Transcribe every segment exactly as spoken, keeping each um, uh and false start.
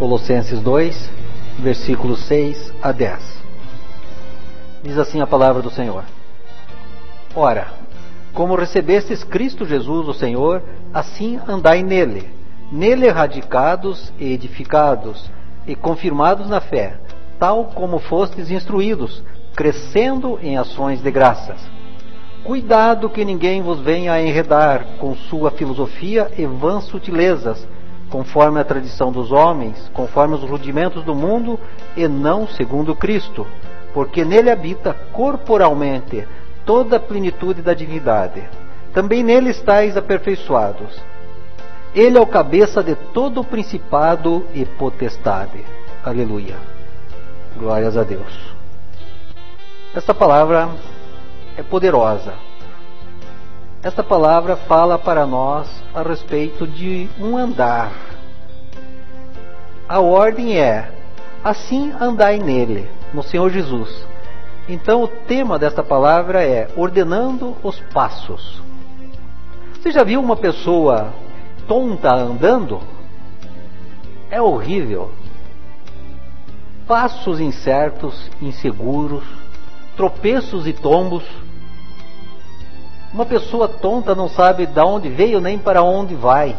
Colossenses dois, versículos seis a dez. Diz assim a palavra do Senhor: Ora, como recebestes Cristo Jesus, o Senhor, assim andai nele, nele radicados e edificados, e confirmados na fé, tal como fostes instruídos, crescendo em ações de graças. Cuidado que ninguém vos venha a enredar com sua filosofia e vãs sutilezas, conforme a tradição dos homens, conforme os rudimentos do mundo, e não segundo Cristo, porque nele habita corporalmente toda a plenitude da divindade. Também nele estáis aperfeiçoados. Ele é o cabeça de todo o principado e potestade. Aleluia. Glórias a Deus. Esta palavra é poderosa. Esta palavra fala para nós a respeito de um andar. A ordem é: assim andai nele, no Senhor Jesus. Então o tema desta palavra é ordenando os passos. Você já viu uma pessoa tonta andando? É horrível. Passos incertos, inseguros, tropeços e tombos. Uma pessoa tonta não sabe de onde veio nem para onde vai.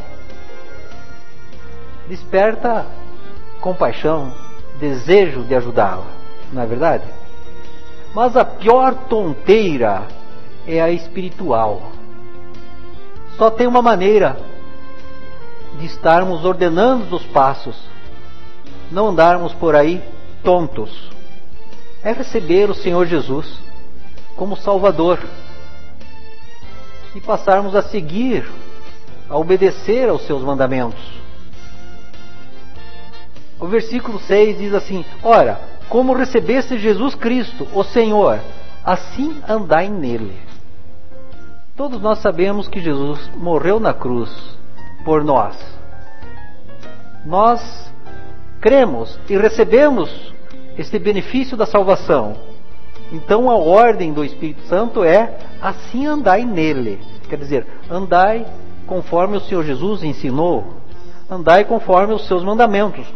Desperta compaixão, desejo de ajudá-la, não é verdade? Mas a pior tonteira é a espiritual. Só tem uma maneira de estarmos ordenando os passos, não andarmos por aí tontos. É receber o Senhor Jesus como Salvador e passarmos a seguir, a obedecer aos seus mandamentos. O versículo seis diz assim: Ora, como recebeste Jesus Cristo, o Senhor, assim andai nele. Todos nós sabemos que Jesus morreu na cruz por nós. Nós cremos e recebemos este benefício da salvação. Então a ordem do Espírito Santo é: assim andai nele. Quer dizer, andai conforme o Senhor Jesus ensinou, andai conforme os seus mandamentos.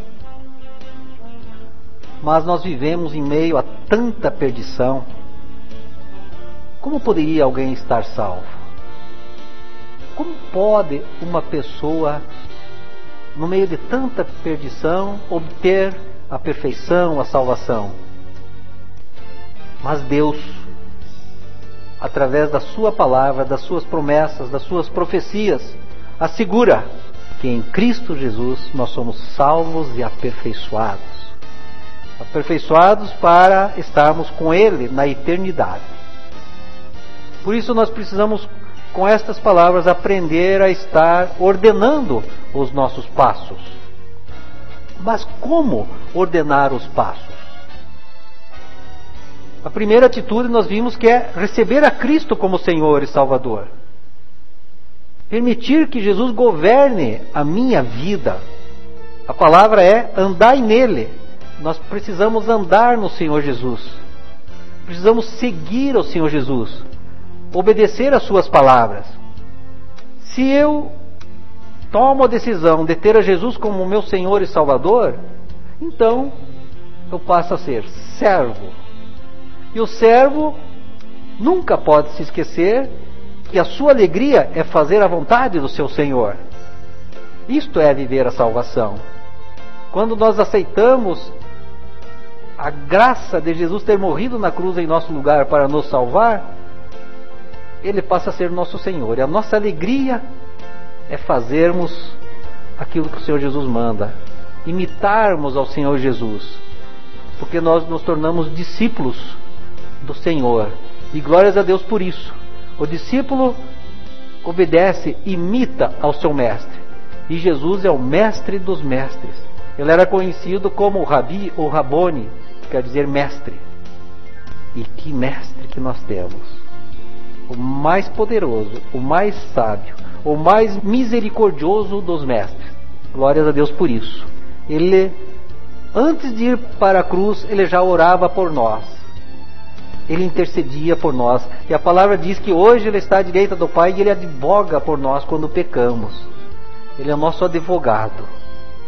Mas nós vivemos em meio a tanta perdição. Como poderia alguém estar salvo? Como pode uma pessoa, no meio de tanta perdição, obter a perfeição, a salvação? Mas Deus, através da sua palavra, das suas promessas, das suas profecias, assegura que em Cristo Jesus nós somos salvos e aperfeiçoados. Aperfeiçoados para estarmos com Ele na eternidade. Por isso nós precisamos, com estas palavras, aprender a estar ordenando os nossos passos. Mas como ordenar os passos? A primeira atitude nós vimos que é receber a Cristo como Senhor e Salvador. Permitir que Jesus governe a minha vida. A palavra é andai nele. Nós precisamos andar no Senhor Jesus. Precisamos seguir ao Senhor Jesus. Obedecer às suas palavras. Se eu tomo a decisão de ter a Jesus como meu Senhor e Salvador, então eu passo a ser servo. E o servo nunca pode se esquecer que a sua alegria é fazer a vontade do seu Senhor. Isto é viver a salvação. Quando nós aceitamos a graça de Jesus ter morrido na cruz em nosso lugar para nos salvar, Ele passa a ser nosso Senhor. E a nossa alegria é fazermos aquilo que o Senhor Jesus manda, imitarmos ao Senhor Jesus, porque nós nos tornamos discípulos do Senhor. E glórias a Deus por isso. O discípulo obedece, imita ao seu mestre. E Jesus é o mestre dos mestres. Ele era conhecido como o Rabi ou Rabone, que quer dizer mestre. E que mestre que nós temos! O mais poderoso, o mais sábio, o mais misericordioso dos mestres. Glórias a Deus por isso. Ele, antes de ir para a cruz, ele já orava por nós. Ele intercedia por nós. E a palavra diz que hoje Ele está à direita do Pai e Ele advoga por nós quando pecamos. Ele é o nosso advogado.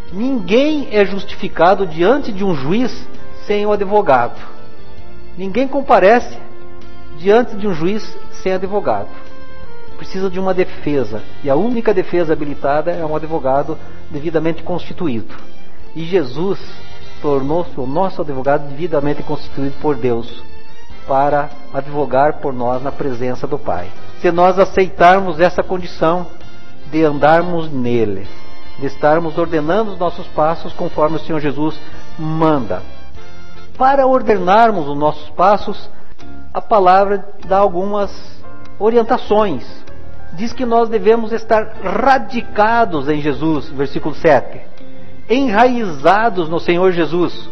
Ninguém é justificado diante de um juiz sem um advogado. Ninguém comparece diante de um juiz sem advogado. Precisa de uma defesa. E a única defesa habilitada é um advogado devidamente constituído. E Jesus tornou-se o nosso advogado devidamente constituído por Deus, para advogar por nós na presença do Pai. Se nós aceitarmos essa condição de andarmos nele, de estarmos ordenando os nossos passos conforme o Senhor Jesus manda. Para ordenarmos os nossos passos, a palavra dá algumas orientações. Diz que nós devemos estar radicados em Jesus, versículo sete. Enraizados no Senhor Jesus.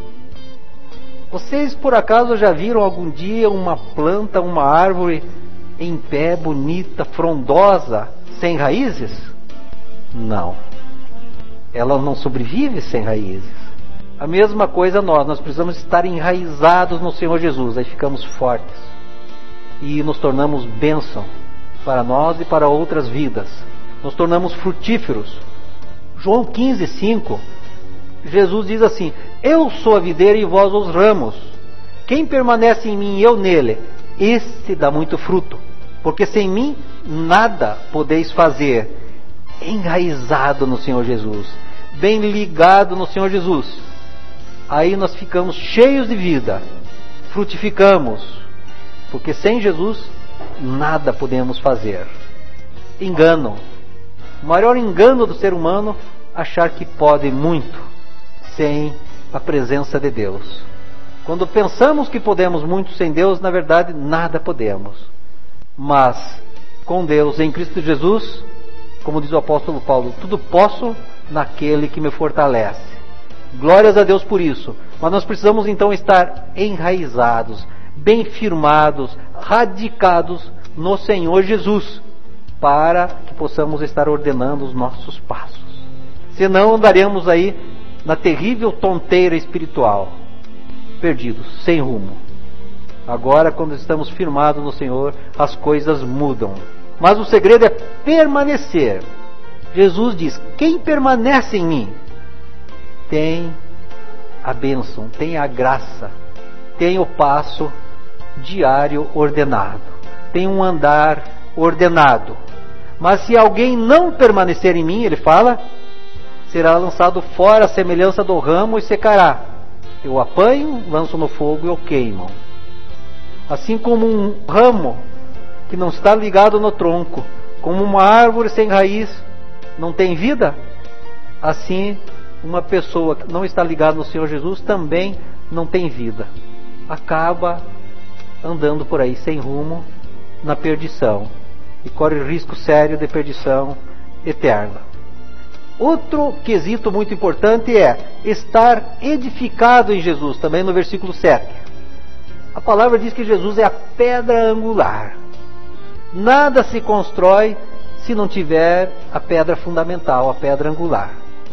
Vocês por acaso já viram algum dia uma planta, uma árvore em pé, bonita, frondosa, sem raízes? Não. Ela não sobrevive sem raízes. A mesma coisa nós, nós precisamos estar enraizados no Senhor Jesus, aí ficamos fortes e nos tornamos bênção para nós e para outras vidas. Nos tornamos frutíferos. João quinze, cinco, Jesus diz assim: eu sou a videira e vós os ramos. Quem permanece em mim e eu nele, esse dá muito fruto, porque sem mim nada podeis fazer. Enraizado no Senhor Jesus, bem ligado no Senhor Jesus, aí nós ficamos cheios de vida, frutificamos, porque sem Jesus nada podemos fazer. Engano. O maior engano do ser humano, achar que pode muito sem a presença de Deus. Quando pensamos que podemos muito sem Deus, na verdade nada podemos. Mas com Deus, em Cristo Jesus, como diz o apóstolo Paulo, tudo posso naquele que me fortalece. Glórias a Deus por isso. Mas nós precisamos então estar enraizados, bem firmados, radicados no Senhor Jesus, para que possamos estar ordenando os nossos passos. Senão andaremos aí na terrível tonteira espiritual, perdidos, sem rumo. Agora, quando estamos firmados no Senhor, as coisas mudam. Mas o segredo é permanecer. Jesus diz: quem permanece em mim tem a bênção, tem a graça, tem o passo diário ordenado, tem um andar ordenado. Mas se alguém não permanecer em mim, ele fala, será lançado fora à semelhança do ramo e secará. Eu o apanho, lanço no fogo e o queimo. Assim como um ramo que não está ligado no tronco, como uma árvore sem raiz não tem vida, assim uma pessoa que não está ligada no Senhor Jesus também não tem vida. Acaba andando por aí sem rumo, na perdição, e corre risco sério de perdição eterna. Outro quesito muito importante é estar edificado em Jesus, também no versículo sete. A palavra diz que Jesus é a pedra angular. Nada se constrói se não tiver a pedra fundamental, a pedra angular.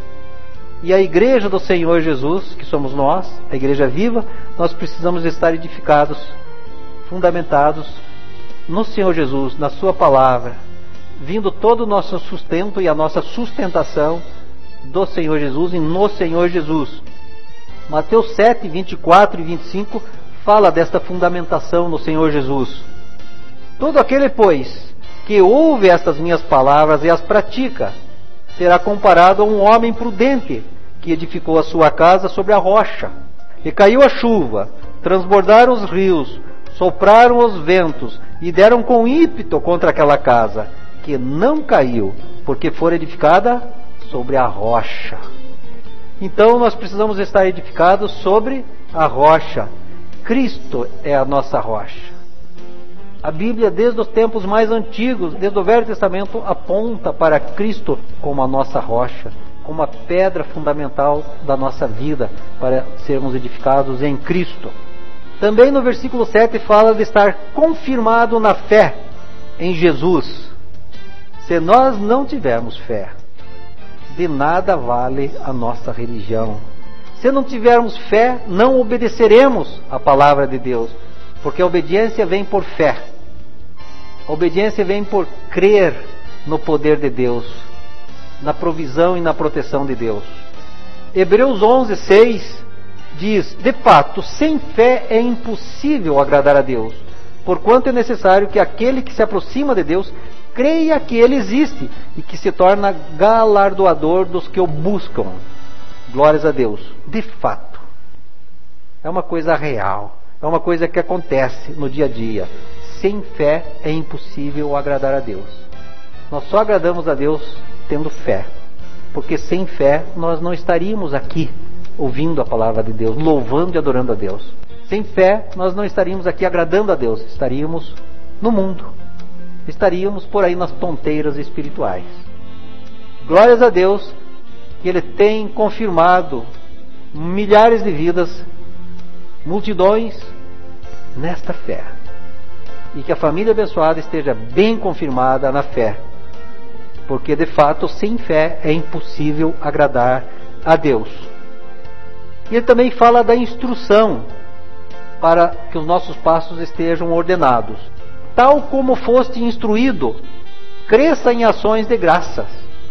E a igreja do Senhor Jesus, que somos nós, a igreja viva, nós precisamos estar edificados, fundamentados no Senhor Jesus, na sua palavra, vindo todo o nosso sustento e a nossa sustentação do Senhor Jesus e no Senhor Jesus. Mateus sete, vinte e quatro e vinte e cinco fala desta fundamentação no Senhor Jesus. Todo aquele, pois, que ouve estas minhas palavras e as pratica, será comparado a um homem prudente, que edificou a sua casa sobre a rocha. E caiu a chuva, transbordaram os rios, sopraram os ventos, e deram com ímpeto contra aquela casa, que não caiu, porque fora edificada sobre a rocha. Então nós precisamos estar edificados sobre a rocha. Cristo é a nossa rocha. A Bíblia, desde os tempos mais antigos, desde o Velho Testamento, aponta para Cristo como a nossa rocha, como a pedra fundamental da nossa vida, para sermos edificados em Cristo. Também no versículo sete fala de estar confirmado na fé em Jesus. Se nós não tivermos fé, de nada vale a nossa religião. Se não tivermos fé, não obedeceremos a palavra de Deus, porque a obediência vem por fé. A obediência vem por crer no poder de Deus, na provisão e na proteção de Deus. Hebreus onze, seis diz: de fato, sem fé é impossível agradar a Deus, porquanto é necessário que aquele que se aproxima de Deus creia que Ele existe e que se torna galardoador dos que o buscam. Glórias a Deus. De fato, é uma coisa real, é uma coisa que acontece no dia a dia. Sem fé é impossível agradar a Deus. Nós só agradamos a Deus tendo fé, porque sem fé nós não estaríamos aqui ouvindo a palavra de Deus, louvando e adorando a Deus. Sem fé nós não estaríamos aqui agradando a Deus, estaríamos no mundo, estaríamos por aí nas tonteiras espirituais. Glórias a Deus que Ele tem confirmado milhares de vidas, multidões nesta fé, e que a família abençoada esteja bem confirmada na fé, porque de fato sem fé é impossível agradar a Deus. E ele também fala da instrução para que os nossos passos estejam ordenados. Tal como foste instruído, cresça em ações de graças.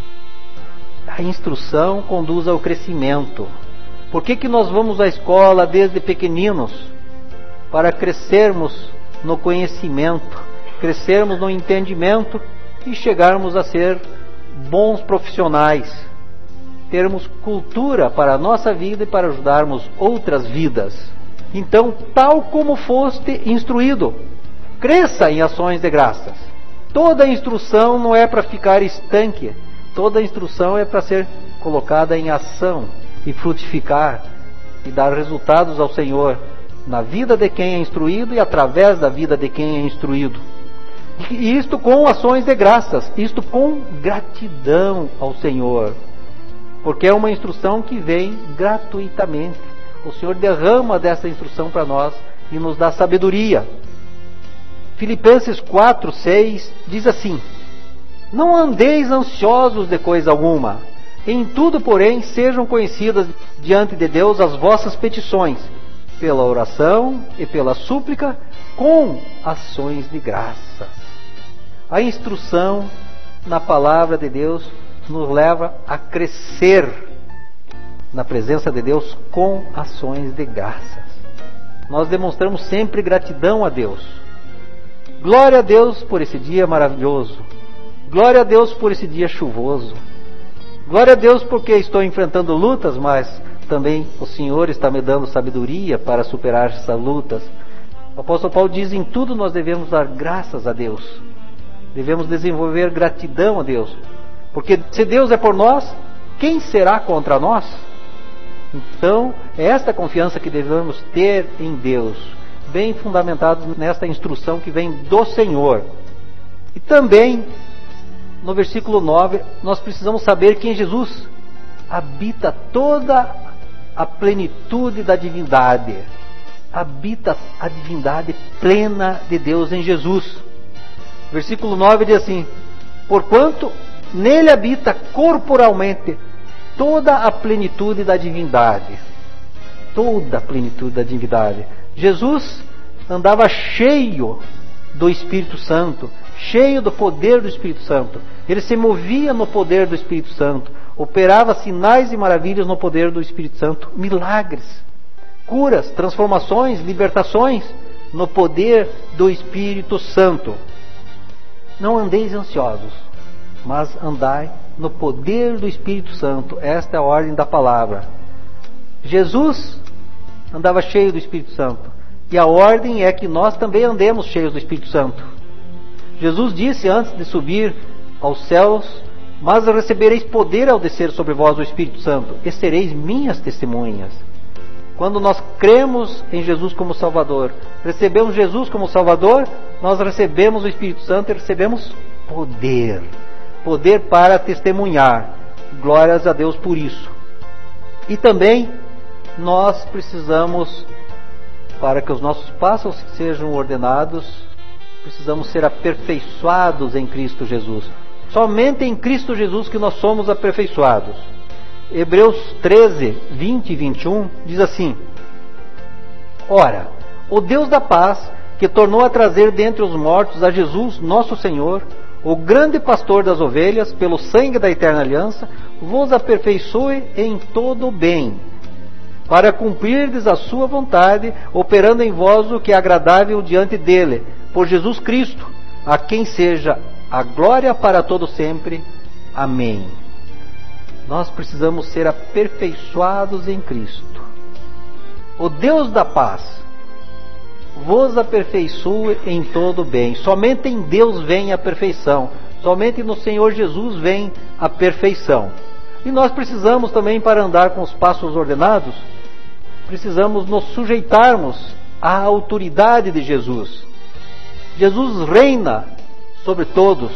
A instrução conduz ao crescimento. Por que que nós vamos à escola desde pequeninos? Para crescermos no conhecimento, crescermos no entendimento e chegarmos a ser bons profissionais, termos cultura para a nossa vida e para ajudarmos outras vidas. Então, tal como foste instruído, cresça em ações de graças. Toda instrução não é para ficar estanque, toda instrução é para ser colocada em ação e frutificar e dar resultados ao Senhor na vida de quem é instruído e através da vida de quem é instruído. E isto com ações de graças, isto com gratidão ao Senhor, porque é uma instrução que vem gratuitamente. O Senhor derrama dessa instrução para nós e nos dá sabedoria. Filipenses quatro, seis diz assim: não andeis ansiosos de coisa alguma, em tudo, porém, sejam conhecidas diante de Deus as vossas petições, pela oração e pela súplica, com ações de graças. A instrução na palavra de Deus nos leva a crescer na presença de Deus com ações de graças. Nós demonstramos sempre gratidão a Deus. Glória a Deus por esse dia maravilhoso. Glória a Deus por esse dia chuvoso. Glória a Deus porque estou enfrentando lutas, mas também o Senhor está me dando sabedoria para superar essas lutas. O apóstolo Paulo diz: em tudo nós devemos dar graças a Deus. Devemos desenvolver gratidão a Deus. Porque se Deus é por nós, quem será contra nós? Então, é esta confiança que devemos ter em Deus, bem fundamentados nesta instrução que vem do Senhor. E também, no versículo nove, nós precisamos saber que em Jesus habita toda a plenitude da divindade. Habita a divindade plena de Deus em Jesus. Versículo nove diz assim: porquanto nele habita corporalmente toda a plenitude da divindade. Toda a plenitude da divindade. Jesus andava cheio do Espírito Santo, cheio do poder do Espírito Santo. Ele se movia no poder do Espírito Santo, operava sinais e maravilhas no poder do Espírito Santo, milagres, curas, transformações, libertações no poder do Espírito Santo. Não andeis ansiosos, mas andai no poder do Espírito Santo. Esta é a ordem da palavra. Jesus andava cheio do Espírito Santo, e a ordem é que nós também andemos cheios do Espírito Santo. Jesus disse antes de subir aos céus: mas recebereis poder ao descer sobre vós o Espírito Santo, e sereis minhas testemunhas. Quando nós cremos em Jesus como Salvador, recebemos Jesus como Salvador, nós recebemos o Espírito Santo e recebemos poder. Poder para testemunhar. Glórias a Deus por isso. E também nós precisamos, para que os nossos passos sejam ordenados, precisamos ser aperfeiçoados em Cristo Jesus. Somente em Cristo Jesus que nós somos aperfeiçoados. Hebreus treze, vinte e vinte e um diz assim: ora, o Deus da paz, que tornou a trazer dentre os mortos a Jesus, nosso Senhor, o grande pastor das ovelhas, pelo sangue da eterna aliança, vos aperfeiçoe em todo o bem, para cumprirdes a sua vontade, operando em vós o que é agradável diante dele, por Jesus Cristo, a quem seja a glória para todo sempre. Amém. Nós precisamos ser aperfeiçoados em Cristo. O Deus da paz vos aperfeiçoe em todo o bem. Somente em Deus vem a perfeição. Somente no Senhor Jesus vem a perfeição. E nós precisamos também, para andar com os passos ordenados, precisamos nos sujeitarmos à autoridade de Jesus. Jesus reina sobre todos.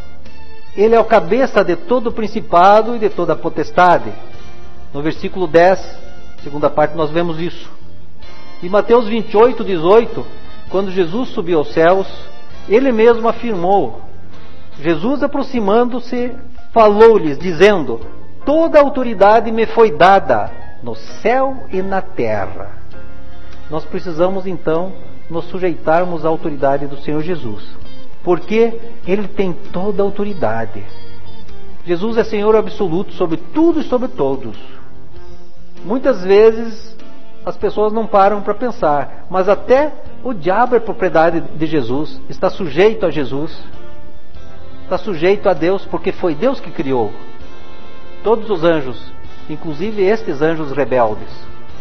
Ele é o cabeça de todo o principado e de toda a potestade. No versículo dez, segunda parte, nós vemos isso. Em Mateus vinte e oito, dezoito, quando Jesus subiu aos céus, ele mesmo afirmou, Jesus aproximando-se, falou-lhes, dizendo: toda a autoridade me foi dada no céu e na terra. Nós precisamos então nos sujeitarmos à autoridade do Senhor Jesus, porque Ele tem toda a autoridade. Jesus é Senhor absoluto sobre tudo e sobre todos. Muitas vezes as pessoas não param para pensar, mas até o diabo é propriedade de Jesus, está sujeito a Jesus, está sujeito a Deus, porque foi Deus que criou todos os anjos, inclusive estes anjos rebeldes.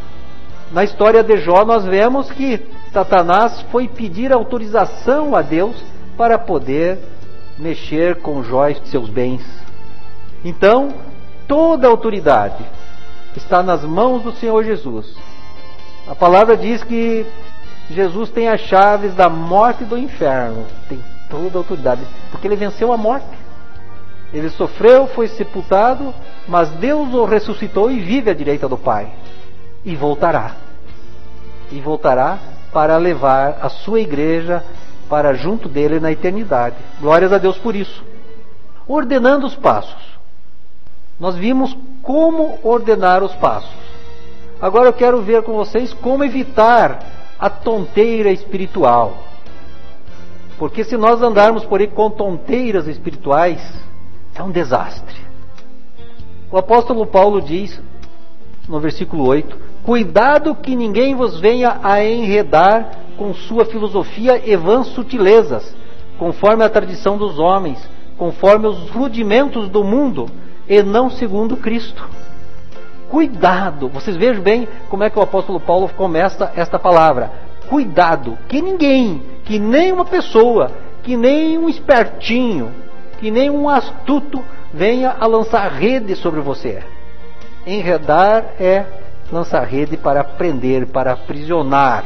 Na história de Jó nós vemos que Satanás foi pedir autorização a Deus para poder mexer com Jó e seus bens. Então, toda a autoridade está nas mãos do Senhor Jesus. A palavra diz que Jesus tem as chaves da morte e do inferno. Tem toda a autoridade, porque Ele venceu a morte. Ele sofreu, foi sepultado, mas Deus o ressuscitou e vive à direita do Pai. E voltará. E voltará para levar a sua igreja para junto dele na eternidade. Glórias a Deus por isso. Ordenando os passos. Nós vimos como ordenar os passos. Agora eu quero ver com vocês como evitar a tonteira espiritual. Porque se nós andarmos por aí com tonteiras espirituais, é um desastre. O apóstolo Paulo diz, no versículo oito, cuidado que ninguém vos venha a enredar com sua filosofia e vãs sutilezas, conforme a tradição dos homens, conforme os rudimentos do mundo, e não segundo Cristo. Cuidado, vocês vejam bem como é que o apóstolo Paulo começa esta palavra. Cuidado, que ninguém, que nem uma pessoa, que nem um espertinho, que nem um astuto venha a lançar rede sobre você. Enredar é lançar rede para prender, para aprisionar,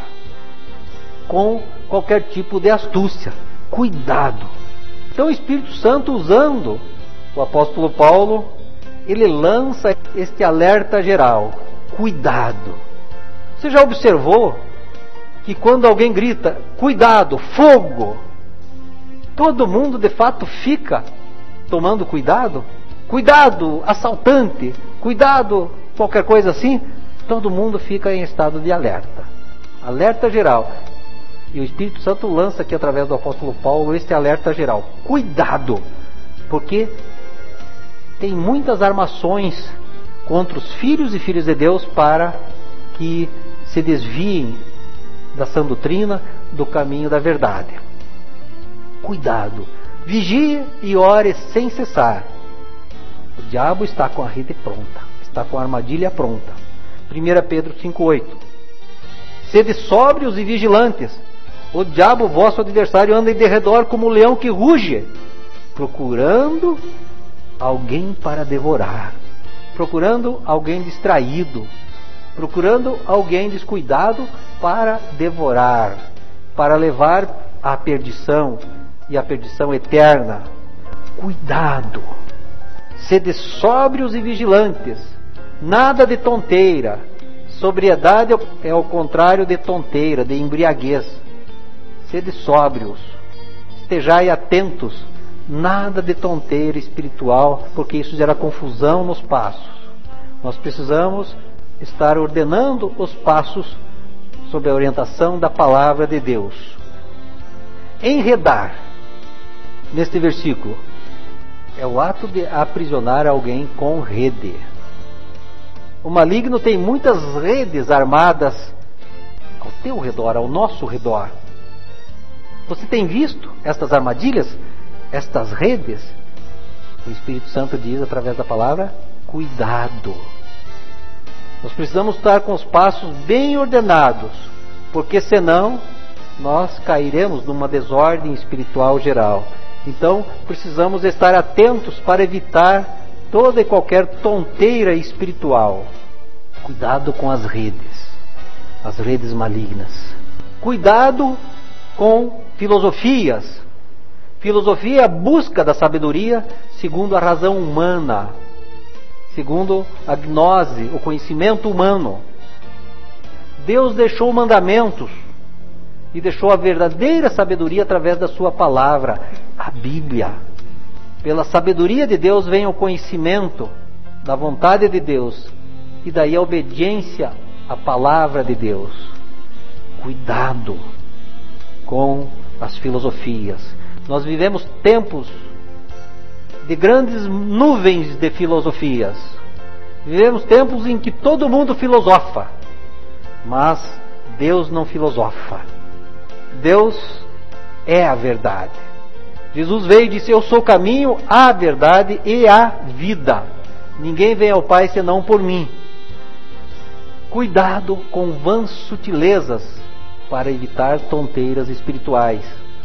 com qualquer tipo de astúcia. Cuidado. Então o Espírito Santo, usando o apóstolo Paulo, ele lança este alerta geral. Cuidado. Você já observou que quando alguém grita, cuidado, fogo, todo mundo de fato fica tomando cuidado? Cuidado, assaltante, cuidado, qualquer coisa assim, todo mundo fica em estado de alerta. Alerta geral. E o Espírito Santo lança aqui através do apóstolo Paulo este alerta geral. Cuidado, porque tem muitas armações contra os filhos e filhas de Deus para que se desviem da sã doutrina, do caminho da verdade. Cuidado. Vigie e ore sem cessar. O diabo está com a rede pronta, está com a armadilha pronta. primeira Pedro cinco oito. Sede sóbrios e vigilantes. O diabo, vosso adversário, anda em derredor como um leão que ruge, procurando alguém para devorar, procurando alguém distraído, procurando alguém descuidado para devorar, para levar à perdição e à perdição eterna. Cuidado, sede sóbrios e vigilantes, nada de tonteira. Sobriedade é o contrário de tonteira, de embriaguez. Sede sóbrios, estejai atentos, nada de tonteira espiritual, porque isso gera confusão nos passos. Nós precisamos estar ordenando os passos sob a orientação da palavra de Deus. Enredar. neste versículo? É o ato de aprisionar alguém com rede. O maligno tem muitas redes armadas ao teu redor, ao nosso redor. Você tem visto estas armadilhas, estas redes? O Espírito Santo diz através da palavra: cuidado. Nós precisamos estar com os passos bem ordenados, porque senão nós cairemos numa desordem espiritual geral. Então precisamos estar atentos para evitar toda e qualquer tonteira espiritual. Cuidado com as redes, as redes malignas. Cuidado com filosofias. Filosofia é a busca da sabedoria segundo a razão humana, segundo a gnose, o conhecimento humano. Deus deixou mandamentos e deixou a verdadeira sabedoria através da sua palavra, a Bíblia. Pela sabedoria de Deus vem o conhecimento da vontade de Deus e daí a obediência à palavra de Deus. Cuidado com as filosofias. Nós vivemos tempos de grandes nuvens de filosofias. Vivemos tempos em que todo mundo filosofa, mas Deus não filosofa. Deus é a verdade. Jesus veio e disse: eu sou o caminho, a verdade e a vida. Ninguém vem ao Pai senão por mim. Cuidado com vãs sutilezas para evitar tonteiras espirituais.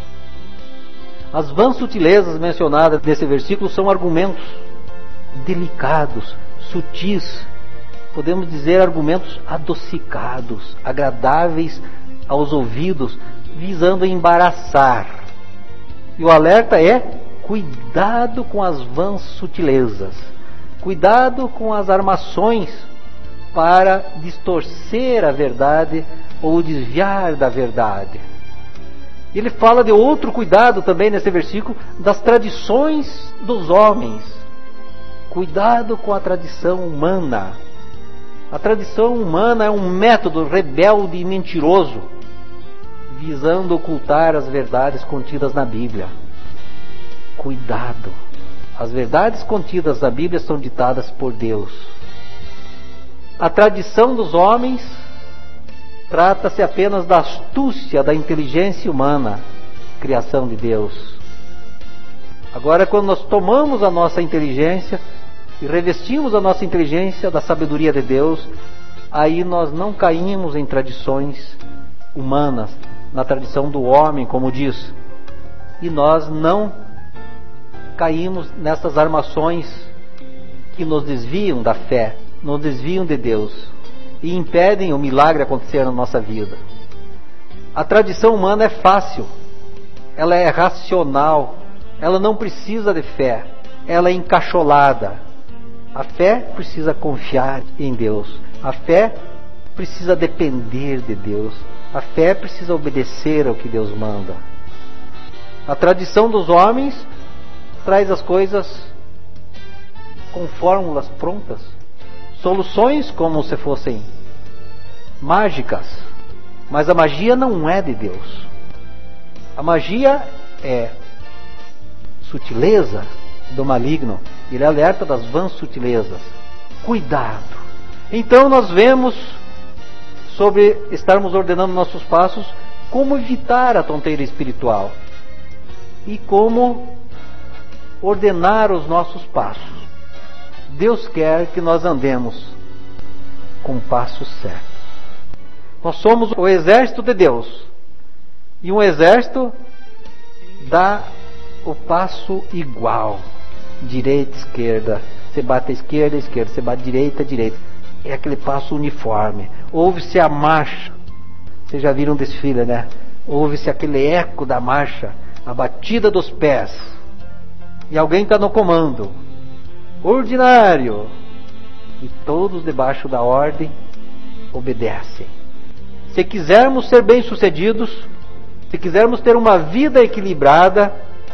As vãs sutilezas mencionadas nesse versículo são argumentos delicados, sutis, podemos dizer argumentos adocicados, agradáveis aos ouvidos, visando embaraçar. E o alerta é: cuidado com as vãs sutilezas, cuidado com as armações para distorcer a verdade ou desviar da verdade. Ele fala de outro cuidado também nesse versículo, das tradições dos homens. Cuidado com a tradição humana. A tradição humana é um método rebelde e mentiroso, visando ocultar as verdades contidas na Bíblia. Cuidado. As verdades contidas na Bíblia são ditadas por Deus. A tradição dos homens trata-se apenas da astúcia, da inteligência humana, criação de Deus. Agora, quando nós tomamos a nossa inteligência e revestimos a nossa inteligência da sabedoria de Deus, aí nós não caímos em tradições humanas, na tradição do homem, como diz, e nós não caímos nessas armações que nos desviam da fé, nos desviam de Deus e impedem o milagre acontecer na nossa vida. A tradição humana é fácil, ela é racional, ela não precisa de fé, ela é encacholada. A fé precisa confiar em Deus, a fé precisa depender de Deus, a fé precisa obedecer ao que Deus manda. A tradição dos homens traz as coisas com fórmulas prontas, soluções como se fossem mágicas, mas a magia não é de Deus. A magia é sutileza do maligno. Ele alerta das vãs sutilezas. Cuidado. Então nós vemos, sobre estarmos ordenando nossos passos, como evitar a tonteira espiritual e como ordenar os nossos passos. Deus quer que nós andemos com passos certos. Nós somos o exército de Deus, e um exército dá o passo igual, direita, esquerda, você bate a esquerda, esquerda, você bate a direita, direita, é aquele passo uniforme. Ouve-se a marcha, vocês já viram um desfile, né? Ouve-se aquele eco da marcha, a batida dos pés, e alguém está no comando, ordinário, e todos debaixo da ordem obedecem. Se quisermos ser bem-sucedidos, se quisermos ter uma vida equilibrada,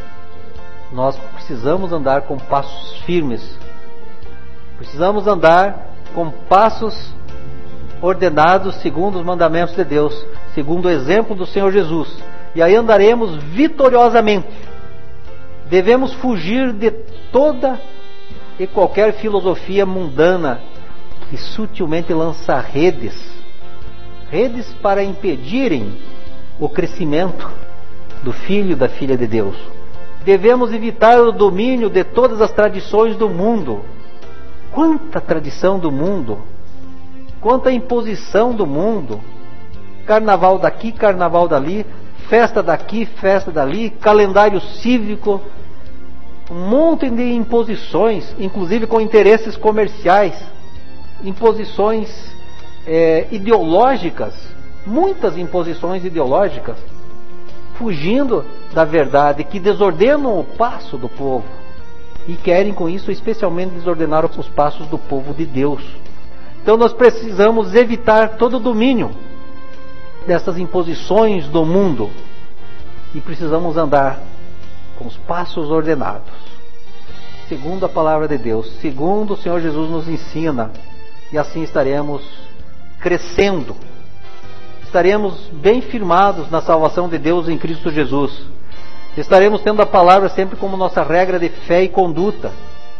nós precisamos andar com passos firmes, precisamos andar com passos ordenados segundo os mandamentos de Deus, segundo o exemplo do Senhor Jesus, e aí andaremos vitoriosamente, Devemos fugir de toda e qualquer filosofia mundana que sutilmente lança redes, redes para impedirem o crescimento do filho e da filha de Deus. Devemos evitar o domínio de todas as tradições do mundo. Quanta tradição do mundo, quanta imposição do mundo, carnaval daqui, carnaval dali, festa daqui, festa dali, calendário cívico, um monte de imposições, inclusive com interesses comerciais, imposições é, ideológicas, muitas imposições ideológicas, fugindo da verdade, que desordenam o passo do povo e querem com isso especialmente desordenar os passos do povo de Deus. Então nós precisamos evitar todo o domínio dessas imposições do mundo e precisamos andar com os passos ordenados, segundo a palavra de Deus, segundo o Senhor Jesus nos ensina, e assim estaremos crescendo, estaremos bem firmados na salvação de Deus em Cristo Jesus, estaremos tendo a palavra sempre como nossa regra de fé e conduta,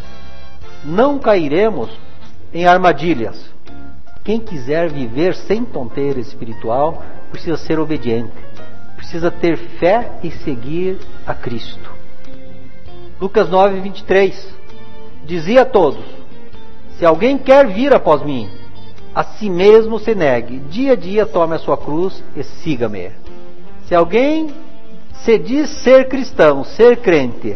não cairemos em armadilhas. Quem quiser viver sem tonteira espiritual precisa ser obediente, precisa ter fé e seguir a Cristo. Lucas nove, vinte e três, dizia a todos: se alguém quer vir após mim, a si mesmo se negue, dia a dia tome a sua cruz e siga-me. Se alguém se diz ser cristão, ser crente,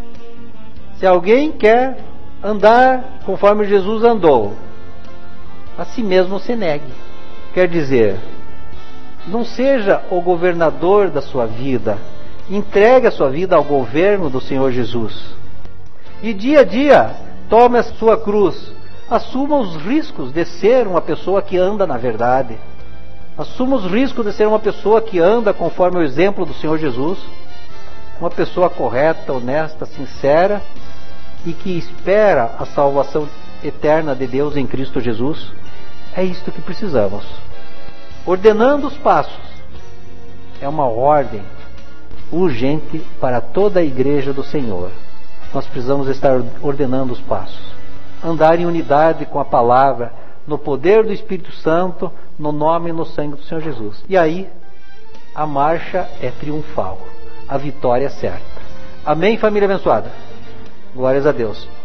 se alguém quer andar conforme Jesus andou, a si mesmo se negue. Quer dizer, não seja o governador da sua vida, entregue a sua vida ao governo do Senhor Jesus. E dia a dia, tome a sua cruz, assuma os riscos de ser uma pessoa que anda na verdade, assuma os riscos de ser uma pessoa que anda conforme o exemplo do Senhor Jesus, uma pessoa correta, honesta, sincera e que espera a salvação eterna de Deus em Cristo Jesus. É isto que precisamos. Ordenando os passos é uma ordem urgente para toda a igreja do Senhor. Nós precisamos estar ordenando os passos, andar em unidade com a palavra, no poder do Espírito Santo, no nome e no sangue do Senhor Jesus. E aí a marcha é triunfal, a vitória é certa. Amém, família abençoada? Glórias a Deus.